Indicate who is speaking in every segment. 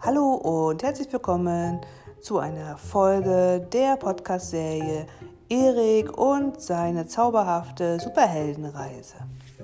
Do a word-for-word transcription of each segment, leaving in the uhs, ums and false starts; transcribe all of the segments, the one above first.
Speaker 1: Hallo und herzlich willkommen zu einer Folge der Podcast-Serie Erik und seine zauberhafte Superheldenreise.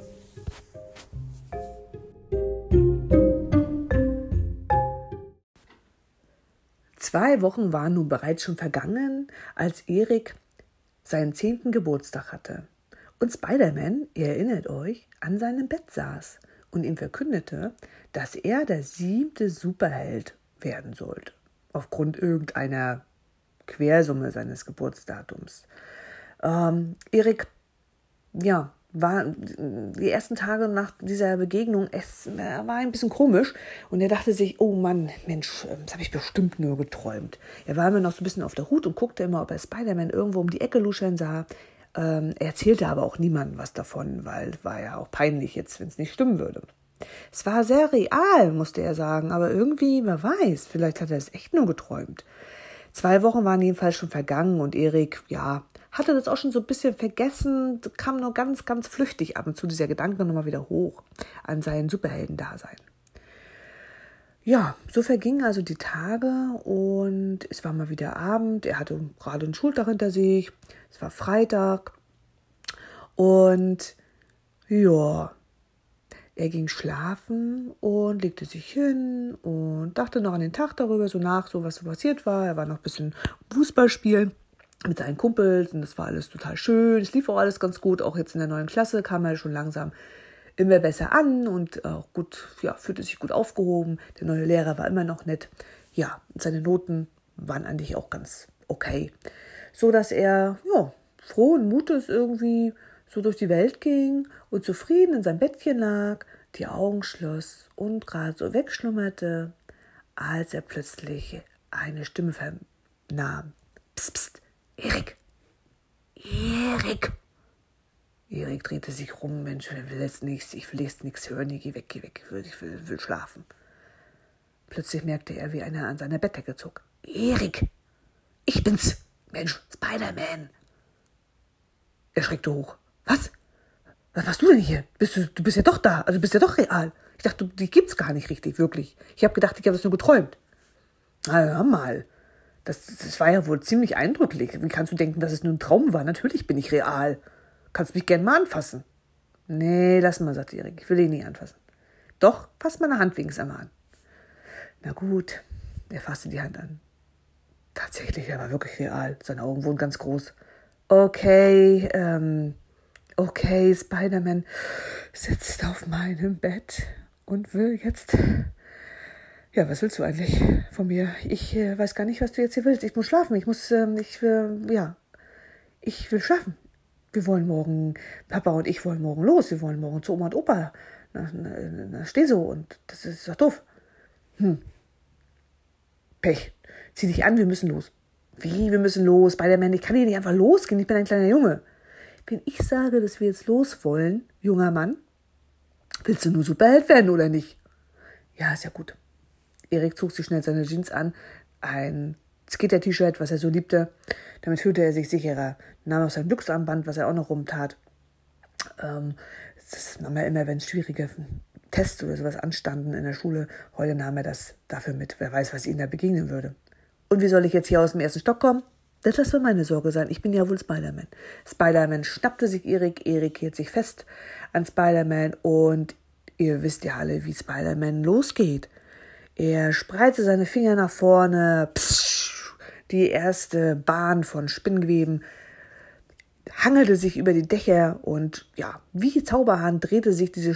Speaker 1: Zwei Wochen waren nun bereits schon vergangen, als Erik seinen zehnten Geburtstag hatte und Spider-Man, ihr erinnert euch, an seinem Bett saß und ihm verkündete, dass er der siebte Superheld werden sollte, aufgrund irgendeiner Quersumme seines Geburtsdatums. Ähm, Erik, ja, war die ersten Tage nach dieser Begegnung, es war ein bisschen komisch und er dachte sich, oh Mann, Mensch, das habe ich bestimmt nur geträumt. Er war immer noch so ein bisschen auf der Hut und guckte immer, ob er Spider-Man irgendwo um die Ecke luschern sah. Ähm, er erzählte aber auch niemandem was davon, weil es war ja auch peinlich jetzt, wenn es nicht stimmen würde. Es war sehr real, musste er sagen, aber irgendwie, wer weiß, vielleicht hat er es echt nur geträumt. Zwei Wochen waren jedenfalls schon vergangen und Erik, ja, hatte das auch schon so ein bisschen vergessen, kam nur ganz, ganz flüchtig ab und zu dieser Gedanke nochmal wieder hoch an sein Superheldendasein. Ja, so vergingen also die Tage und es war mal wieder Abend, er hatte gerade einen Schultag hinter sich, es war Freitag und ja, er ging schlafen und legte sich hin und dachte noch an den Tag darüber, so nach, so was so passiert war. Er war noch ein bisschen Fußball spielen mit seinen Kumpels und das war alles total schön. Es lief auch alles ganz gut, auch jetzt in der neuen Klasse kam er schon langsam immer besser an und auch gut, ja, fühlte sich gut aufgehoben. Der neue Lehrer war immer noch nett. Ja, und seine Noten waren eigentlich auch ganz okay. So dass er, ja, frohen Mutes irgendwie so durch die Welt ging und zufrieden in seinem Bettchen lag, die Augen schloss und gerade so wegschlummerte, als er plötzlich eine Stimme vernahm. Psst, psst, Erik, Erik. Erik drehte sich rum, Mensch, ich will jetzt nichts, ich will jetzt nichts hören, ich geh weg, geh weg, ich will, ich will, will schlafen. Plötzlich merkte er, wie einer an seiner Bettdecke zog. Erik, ich bin's, Mensch, Spider-Man. Er schreckte hoch. Was? Was machst du denn hier? Bist du, du bist ja doch da, also bist ja doch real. Ich dachte, die gibt's gar nicht richtig, wirklich. Ich habe gedacht, ich habe das nur geträumt. Na, hör mal. Das, das war ja wohl ziemlich eindrücklich. Wie kannst du denken, dass es nur ein Traum war? Natürlich bin ich real. Kannst mich gern mal anfassen. Nee, lass mal, sagte Erik. Ich will ihn nie anfassen. Doch, fass meine Hand wenigstens einmal an. Na gut, er fasste die Hand an. Tatsächlich, er war wirklich real. Seine Augen wurden ganz groß. Okay, ähm, okay, Spider-Man sitzt auf meinem Bett und will jetzt... Ja, was willst du eigentlich von mir? Ich äh, weiß gar nicht, was du jetzt hier willst. Ich muss schlafen. Ich muss, ähm, ich will, ja, ich will schlafen. Wir wollen morgen, Papa und ich wollen morgen los. Wir wollen morgen zu Oma und Opa nach, nach, nach Steso und das ist doch doof. Hm. Pech. Zieh dich an, wir müssen los. Wie, wir müssen los? Spider-Man, ich kann hier nicht einfach losgehen. Ich bin ein kleiner Junge. Wenn ich sage, dass wir jetzt los wollen, junger Mann, willst du nur Superheld werden oder nicht? Ja, ist ja gut. Erik zog sich schnell seine Jeans an, ein Skater-T-Shirt, was er so liebte. Damit fühlte er sich sicherer. Nahm auch sein Glücksarmband, was er auch noch rumtat. Ähm, das nahm er immer, wenn schwierige Tests oder sowas anstanden in der Schule. Heute nahm er das dafür mit. Wer weiß, was ihm da begegnen würde. Und wie soll ich jetzt hier aus dem ersten Stock kommen? Das soll meine Sorge sein. Ich bin ja wohl Spider-Man. Spider-Man schnappte sich Erik. Erik hielt sich fest an Spider-Man. Und ihr wisst ja alle, wie Spider-Man losgeht. Er spreizte seine Finger nach vorne, psch, die erste Bahn von Spinngeweben, hangelte sich über die Dächer und ja, wie Zauberhand drehte sich diese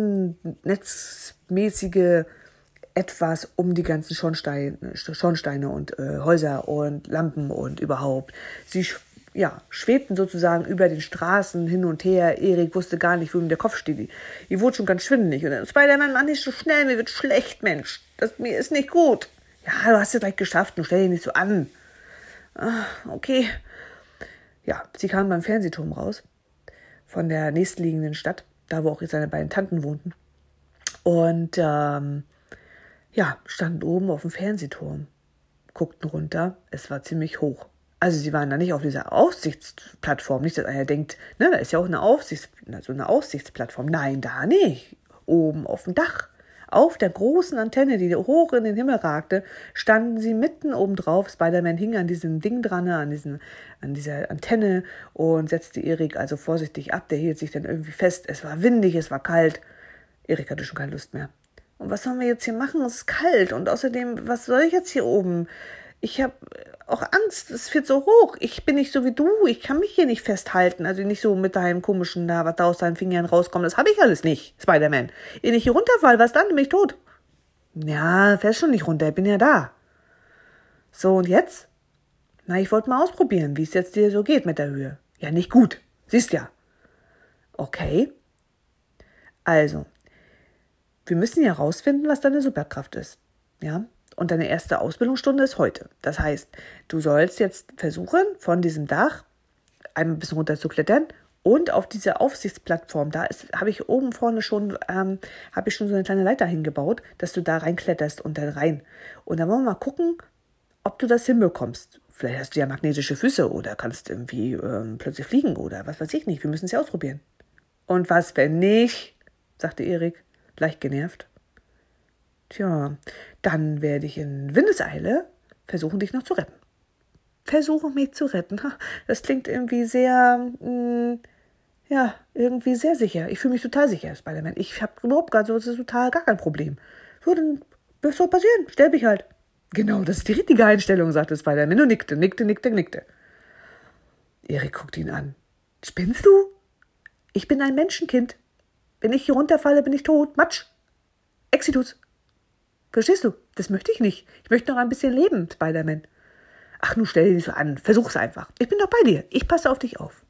Speaker 1: spinnennetzmäßige etwas um die ganzen Schornsteine, Schornsteine und äh, Häuser und Lampen und überhaupt. Sie ja, schwebten sozusagen über den Straßen hin und her. Erik wusste gar nicht, wo ihm der Kopf steht. Ihr wurde schon ganz schwindelig. Und dann, Spider-Man, mach nicht so schnell, mir wird schlecht, Mensch. Das, mir ist nicht gut. Ja, du hast es gleich geschafft, nun stell dich nicht so an. Ah, okay. Ja, sie kamen beim Fernsehturm raus, von der nächstliegenden Stadt, da wo auch seine beiden Tanten wohnten. Und ähm, ja, standen oben auf dem Fernsehturm, guckten runter. Es war ziemlich hoch. Also sie waren da nicht auf dieser Aussichtsplattform. Nicht, dass einer denkt, ne, da ist ja auch eine, Aufsichts, also eine Aussichtsplattform. Nein, da nicht. Oben auf dem Dach. Auf der großen Antenne, die hoch in den Himmel ragte, standen sie mitten oben drauf. Spider-Man hing an diesem Ding dran, an, diesen, an dieser Antenne und setzte Erik also vorsichtig ab. Der hielt sich dann irgendwie fest. Es war windig, es war kalt. Erik hatte schon keine Lust mehr. Und was sollen wir jetzt hier machen? Es ist kalt. Und außerdem, was soll ich jetzt hier oben? Ich habe auch Angst, es wird so hoch. Ich bin nicht so wie du. Ich kann mich hier nicht festhalten. Also nicht so mit deinem komischen, da, was da aus deinen Fingern rauskommt. Das habe ich alles nicht, Spider-Man. Wenn ich hier runterfall, was dann? Bin ich tot. Ja, fällst schon nicht runter. Ich bin ja da. So, und jetzt? Na, ich wollte mal ausprobieren, wie es jetzt dir so geht mit der Höhe. Ja, nicht gut. Siehst ja. Okay. Also, wir müssen ja rausfinden, was deine Superkraft ist. Ja? Und deine erste Ausbildungsstunde ist heute. Das heißt, du sollst jetzt versuchen, von diesem Dach einmal ein bisschen runter zu klettern und auf diese Aufsichtsplattform, da habe ich oben vorne schon, ähm, habe ich schon so eine kleine Leiter hingebaut, dass du da reinkletterst und dann rein. Und dann wollen wir mal gucken, ob du das hinbekommst. Vielleicht hast du ja magnetische Füße oder kannst irgendwie ähm, plötzlich fliegen oder was weiß ich nicht. Wir müssen es ja ausprobieren. Und was, wenn nicht, sagte Erik, leicht genervt. Tja, dann werde ich in Windeseile versuchen, dich noch zu retten. Versuchen, mich zu retten. Das klingt irgendwie sehr, mh, ja, irgendwie sehr sicher. Ich fühle mich total sicher, Spider-Man. Ich habe überhaupt gar so, das ist total gar kein Problem. So, dann, was soll passieren? Stell mich halt. Genau, das ist die richtige Einstellung, sagte Spider-Man und nickte, nickte, nickte, nickte. Erik guckte ihn an. Spinnst du? Ich bin ein Menschenkind. Wenn ich hier runterfalle, bin ich tot. Matsch. Exitus. Verstehst du? Das möchte ich nicht. Ich möchte noch ein bisschen leben, Spider-Man. Ach, nun stell dich nicht so an. Versuch's einfach. Ich bin doch bei dir. Ich passe auf dich auf.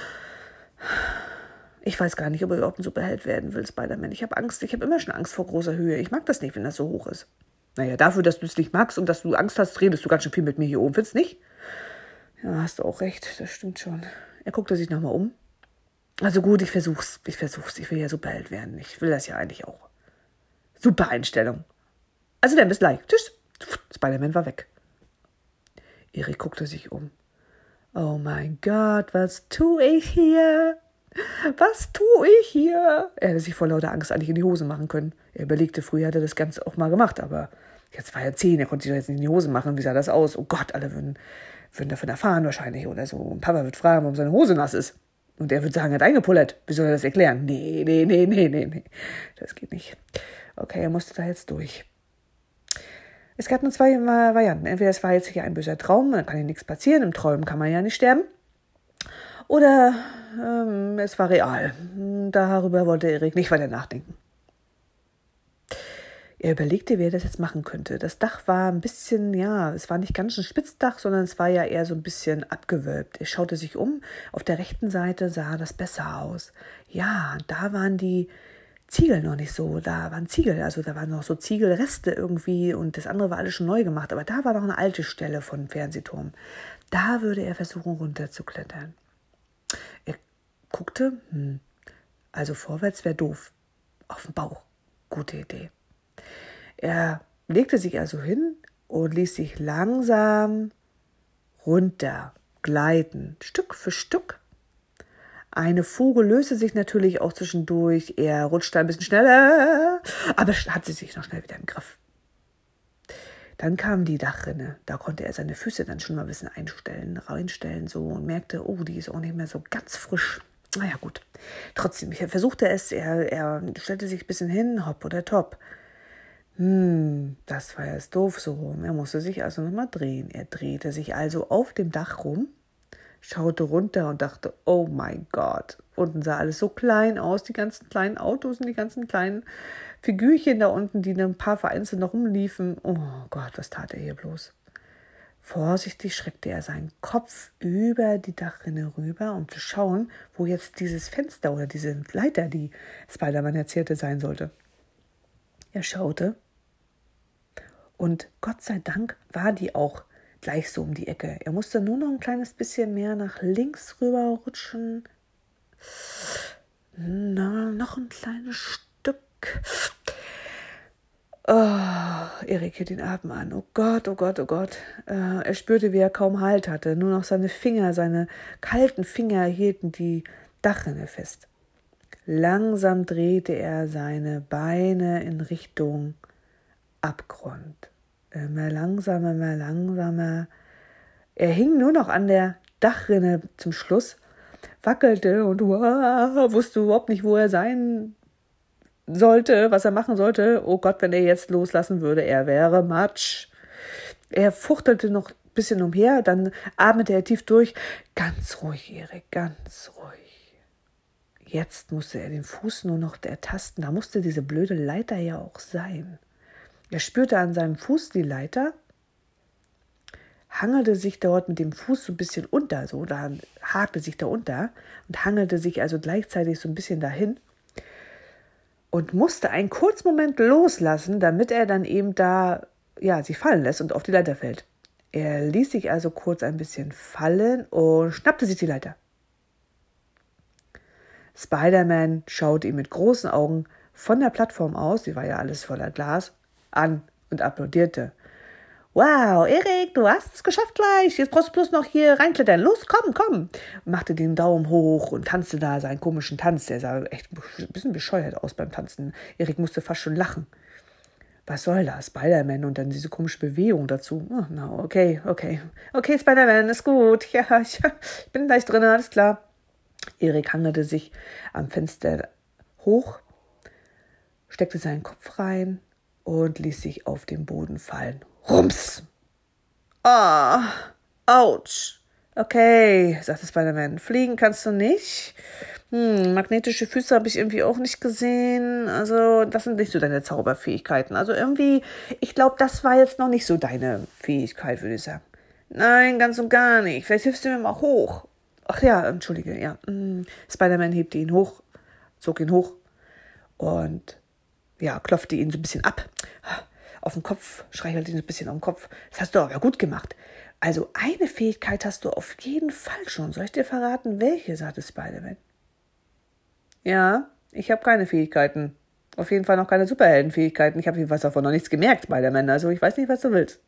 Speaker 1: Ich weiß gar nicht, ob er überhaupt ein Superheld werden will, Spider-Man. Ich habe Angst. Ich habe immer schon Angst vor großer Höhe. Ich mag das nicht, wenn das so hoch ist. Naja, dafür, dass du es nicht magst und dass du Angst hast, redest du ganz schön viel mit mir hier oben. Findest du nicht? Ja, hast du auch recht. Das stimmt schon. Er guckte sich nochmal um. Also gut, ich versuch's. Ich versuch's. Ich will ja Superheld werden. Ich will das ja eigentlich auch. Super Einstellung. Also dann bis gleich. Tschüss. Spider-Man war weg. Erik guckte sich um. Oh mein Gott, was tue ich hier? Was tue ich hier? Er hätte sich vor lauter Angst eigentlich in die Hose machen können. Er überlegte, früher hat er das Ganze auch mal gemacht, aber jetzt war er zehn, er konnte sich doch jetzt nicht in die Hose machen. Wie sah das aus? Oh Gott, alle würden, würden davon erfahren wahrscheinlich oder so. Und Papa wird fragen, warum seine Hose nass ist. Und er wird sagen, er hat eingepullert. Wie soll er das erklären? Nee, nee, nee, nee, nee, nee. Das geht nicht. Okay, er musste da jetzt durch. Es gab nur zwei Varianten. Entweder es war jetzt hier ein böser Traum, dann kann hier nichts passieren. Im Träumen kann man ja nicht sterben. Oder ähm, es war real. Darüber wollte Erik nicht weiter nachdenken. Er überlegte, wie er das jetzt machen könnte. Das Dach war ein bisschen, ja, es war nicht ganz ein Spitzdach, sondern es war ja eher so ein bisschen abgewölbt. Er schaute sich um. Auf der rechten Seite sah das besser aus. Ja, da waren die Ziegel noch nicht so, da waren Ziegel, also da waren noch so Ziegelreste irgendwie und das andere war alles schon neu gemacht, aber da war noch eine alte Stelle von Fernsehturm. Da würde er versuchen, runterzuklettern. Er guckte, hm, also vorwärts wäre doof, auf den Bauch, gute Idee. Er legte sich also hin und ließ sich langsam runter gleiten, Stück für Stück. Eine Fuge löste sich natürlich auch zwischendurch. Er rutschte ein bisschen schneller, aber hat sie sich noch schnell wieder im Griff. Dann kam die Dachrinne. Da konnte er seine Füße dann schon mal ein bisschen einstellen, reinstellen so und merkte, oh, die ist auch nicht mehr so ganz frisch. Naja, gut. Trotzdem, er versuchte es, er, er stellte sich ein bisschen hin, hopp oder top. Hm, das war jetzt doof so rum. Er musste sich also nochmal drehen. Er drehte sich also auf dem Dach rum, schaute runter und dachte, oh mein Gott. Unten sah alles so klein aus, die ganzen kleinen Autos und die ganzen kleinen Figürchen da unten, die ein paar vereinzelt noch rumliefen. Oh Gott, was tat er hier bloß? Vorsichtig schreckte er seinen Kopf über die Dachrinne rüber, um zu schauen, wo jetzt dieses Fenster oder diese Leiter, die Spider-Man erzählte, sein sollte. Er schaute und Gott sei Dank war die auch gleich so um die Ecke. Er musste nur noch ein kleines bisschen mehr nach links rüber rutschen. Na, noch ein kleines Stück. Oh, Erik hielt den Atem an. Oh Gott, oh Gott, oh Gott. Äh, er spürte, wie er kaum Halt hatte. Nur noch seine Finger, seine kalten Finger hielten die Dachrinne fest. Langsam drehte er seine Beine in Richtung Abgrund. Immer langsamer, immer langsamer. Er hing nur noch an der Dachrinne zum Schluss, wackelte und wow, wusste überhaupt nicht, wo er sein sollte, was er machen sollte. Oh Gott, wenn er jetzt loslassen würde, er wäre Matsch. Er fuchtelte noch ein bisschen umher, dann atmete er tief durch. Ganz ruhig, Erik, ganz ruhig. Jetzt musste er den Fuß nur noch ertasten. Da musste diese blöde Leiter ja auch sein. Er spürte an seinem Fuß die Leiter, hangelte sich dort mit dem Fuß so ein bisschen unter, so, da hakte sich da unter und hangelte sich also gleichzeitig so ein bisschen dahin und musste einen kurzen Moment loslassen, damit er dann eben da, ja, sich fallen lässt und auf die Leiter fällt. Er ließ sich also kurz ein bisschen fallen und schnappte sich die Leiter. Spider-Man schaute ihn mit großen Augen von der Plattform aus, die war ja alles voller Glas, an und applaudierte. Wow, Erik, du hast es geschafft gleich. Jetzt brauchst du bloß noch hier reinklettern. Los, komm, komm. Und machte den Daumen hoch und tanzte da seinen komischen Tanz. Der sah echt ein bisschen bescheuert aus beim Tanzen. Erik musste fast schon lachen. Was soll das? Spider-Man und dann diese komische Bewegung dazu. Oh, na, okay, okay. Okay, Spider-Man, ist gut. Ja, ich, ich bin gleich drin, alles klar. Erik hangelte sich am Fenster hoch, steckte seinen Kopf rein und ließ sich auf den Boden fallen. Rums! Ah, ouch. Okay, sagte Spider-Man, fliegen kannst du nicht. Hm, magnetische Füße habe ich irgendwie auch nicht gesehen. Also, das sind nicht so deine Zauberfähigkeiten. Also irgendwie, ich glaube, das war jetzt noch nicht so deine Fähigkeit, würde ich sagen. Nein, ganz und gar nicht. Vielleicht hilfst du mir mal hoch. Ach ja, entschuldige, ja. Hm. Spider-Man hebte ihn hoch, zog ihn hoch und ja, klopfte ihn so ein bisschen ab. Auf den Kopf, streichelte ihn so ein bisschen auf den Kopf. Das hast du aber gut gemacht. Also eine Fähigkeit hast du auf jeden Fall schon. Soll ich dir verraten, welche, sagte Spider-Man. Ja, ich habe keine Fähigkeiten. Auf jeden Fall noch keine Superheldenfähigkeiten. Ich habe jedenfalls davon noch nichts gemerkt, Spider-Man. Also ich weiß nicht, was du willst.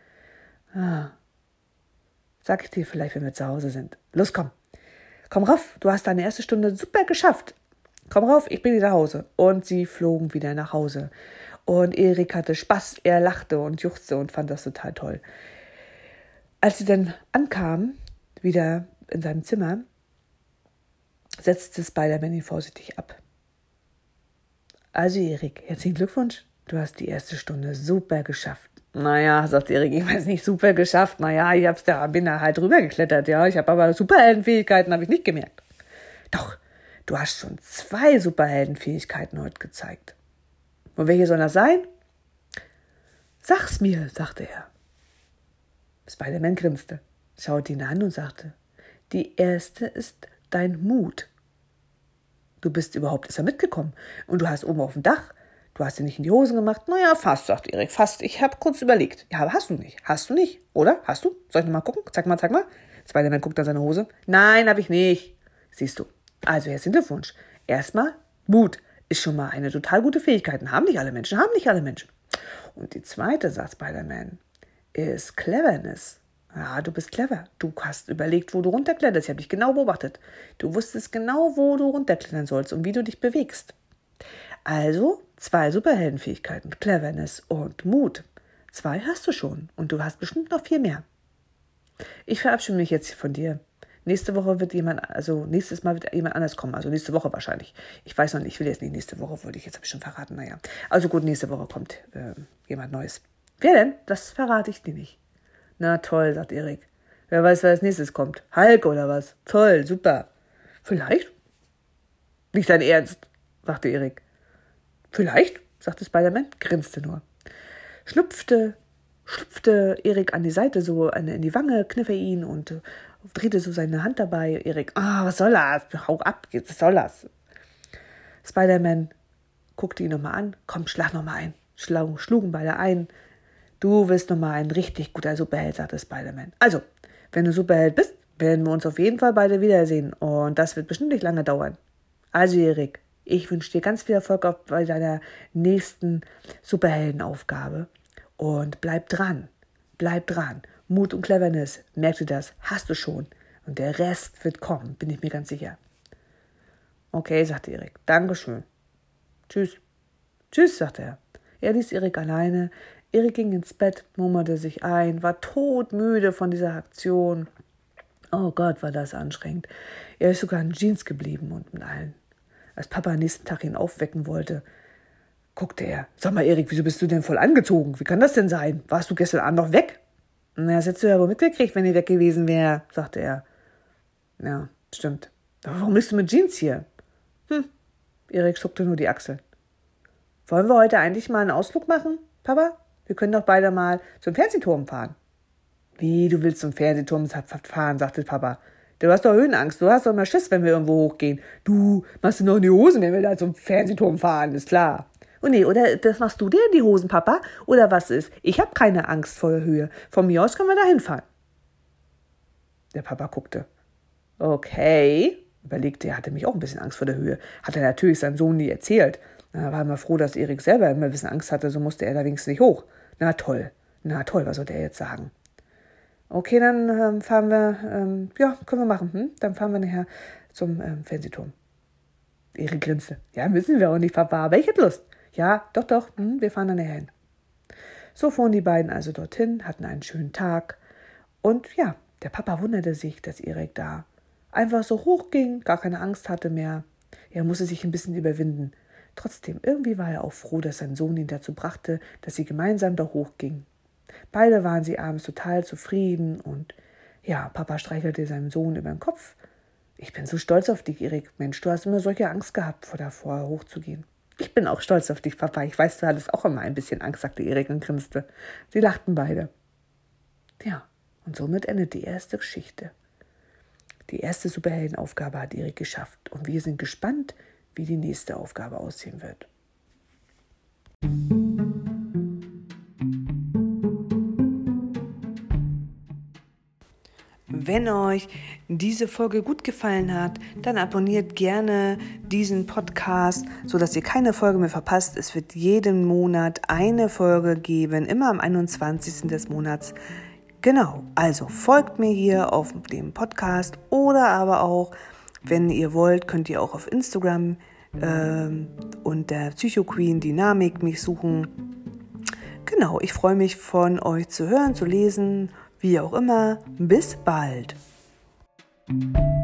Speaker 1: Ah. Sag ich dir vielleicht, wenn wir zu Hause sind. Los, komm. Komm rauf, du hast deine erste Stunde super geschafft. Komm rauf, ich bring dich nach Hause. Und sie flogen wieder nach Hause. Und Erik hatte Spaß, er lachte und juchzte und fand das total toll. Als sie dann ankamen, wieder in seinem Zimmer, setzte Spider-Man ihn vorsichtig ab. Also Erik, herzlichen Glückwunsch, du hast die erste Stunde super geschafft. Naja, sagt Erik, ich weiß nicht, super geschafft. Naja, ich hab's da, bin da halt rübergeklettert, ja. Ich habe aber Superheldenfähigkeiten, habe ich nicht gemerkt. Doch, du hast schon zwei Superheldenfähigkeiten heute gezeigt. Und welche soll das sein? Sag's mir, sagte er. Spider-Man grinste, schaute ihn an und sagte, die erste ist dein Mut. Du bist überhaupt erst mitgekommen und du hast oben auf dem Dach, du hast dir nicht in die Hosen gemacht. Naja, fast, sagt Erik, fast. Ich habe kurz überlegt. Ja, aber hast du nicht. Hast du nicht, oder? Hast du? Soll ich noch mal gucken? Zeig mal, zeig mal. Spider-Man guckt an seine Hose. Nein, habe ich nicht. Siehst du. Also, herzlichen Glückwunsch. Erstmal Mut. Ist schon mal eine total gute Fähigkeit. Haben nicht alle Menschen, haben nicht alle Menschen. Und die zweite, sagt Spider-Man, ist Cleverness. Ja, du bist clever. Du hast überlegt, wo du runterkletterst. Ich habe dich genau beobachtet. Du wusstest genau, wo du runterklettern sollst und wie du dich bewegst. Also zwei Superheldenfähigkeiten, Cleverness und Mut. Zwei hast du schon und du hast bestimmt noch viel mehr. Ich verabschiede mich jetzt von dir. Nächste Woche wird jemand, also nächstes Mal wird jemand anders kommen, also nächste Woche wahrscheinlich. Ich weiß noch nicht, ich will jetzt nicht nächste Woche, würde ich jetzt habe ich schon verraten, naja. Also gut, nächste Woche kommt äh, jemand Neues. Wer denn? Das verrate ich dir nicht. Na toll, sagt Erik. Wer weiß, wer als nächstes kommt. Hulk oder was? Toll, super. Vielleicht? Nicht dein Ernst, sagte Erik. Vielleicht, sagte Spider-Man, grinste nur. Schlüpfte, schlüpfte Erik an die Seite, so in die Wange, kniff er ihn und äh, drehte so seine Hand dabei. Erik, ah, was soll das? Hau ab, was soll das? Spider-Man guckte ihn nochmal an. Komm, schlag nochmal ein. Schlugen, schlugen beide ein. Du wirst nochmal ein richtig guter Superheld, sagte Spider-Man. Also, wenn du Superheld bist, werden wir uns auf jeden Fall beide wiedersehen. Und das wird bestimmt nicht lange dauern. Also, Erik, ich wünsche dir ganz viel Erfolg bei deiner nächsten Superheldenaufgabe. Und bleib dran. Bleib dran. Mut und Cleverness, merk dir das, hast du schon. Und der Rest wird kommen, bin ich mir ganz sicher. Okay, sagte Erik. Dankeschön. Tschüss. Tschüss, sagte er. Er ließ Erik alleine. Erik ging ins Bett, murmelte sich ein, war todmüde von dieser Aktion. Oh Gott, war das anstrengend. Er ist sogar in Jeans geblieben und mit allen. Als Papa am nächsten Tag ihn aufwecken wollte, guckte er. Sag mal, Erik, wieso bist du denn voll angezogen? Wie kann das denn sein? Warst du gestern Abend noch weg? Na, das hättest du ja wohl mitgekriegt, wenn ich weg gewesen wäre, sagte er. Ja, stimmt. Aber warum bist du mit Jeans hier? Hm, Erik zuckte nur die Achseln. Wollen wir heute eigentlich mal einen Ausflug machen, Papa? Wir können doch beide mal zum Fernsehturm fahren. Wie, du willst zum Fernsehturm fahren, sagte Papa. Du hast doch Höhenangst, du hast doch immer Schiss, wenn wir irgendwo hochgehen. Du machst dir noch in die Hosen, wenn wir da zum Fernsehturm fahren, ist klar. Oh nee, oder das machst du dir in die Hosen, Papa? Oder was ist? Ich habe keine Angst vor der Höhe. Von mir aus können wir da hinfahren. Der Papa guckte. Okay, überlegte er, hatte mich auch ein bisschen Angst vor der Höhe. Hat er natürlich seinem Sohn nie erzählt. Da war er mal froh, dass Erik selber immer ein bisschen Angst hatte, so musste er da wenigstens nicht hoch. Na toll, na toll, was soll der jetzt sagen? Okay, dann ähm, fahren wir, ähm, ja, können wir machen. Hm? Dann fahren wir nachher zum ähm, Fernsehturm. Erik grinste. Ja, müssen wir auch nicht, Papa, aber ich hätte Lust. Ja, doch, doch, hm, wir fahren dann nachher hin. So fuhren die beiden also dorthin, hatten einen schönen Tag. Und ja, der Papa wunderte sich, dass Erik da einfach so hoch ging, gar keine Angst hatte mehr. Er musste sich ein bisschen überwinden. Trotzdem, irgendwie war er auch froh, dass sein Sohn ihn dazu brachte, dass sie gemeinsam da hochgingen. Beide waren sie abends total zufrieden und ja, Papa streichelte seinem Sohn über den Kopf. Ich bin so stolz auf dich, Erik. Mensch, du hast immer solche Angst gehabt, vor davor hochzugehen. Ich bin auch stolz auf dich, Papa. Ich weiß, du hattest auch immer ein bisschen Angst, sagte Erik und grinste. Sie lachten beide. Ja, und somit endet die erste Geschichte. Die erste Superheldenaufgabe hat Erik geschafft und wir sind gespannt, wie die nächste Aufgabe aussehen wird. Wenn euch diese Folge gut gefallen hat, dann abonniert gerne diesen Podcast, sodass ihr keine Folge mehr verpasst. Es wird jeden Monat eine Folge geben, immer am einundzwanzigsten des Monats. Genau, also folgt mir hier auf dem Podcast oder aber auch, wenn ihr wollt, könnt ihr auch auf Instagram äh, unter Psychoqueen Dynamik mich suchen. Genau, ich freue mich von euch zu hören, zu lesen, wie auch immer. Bis bald.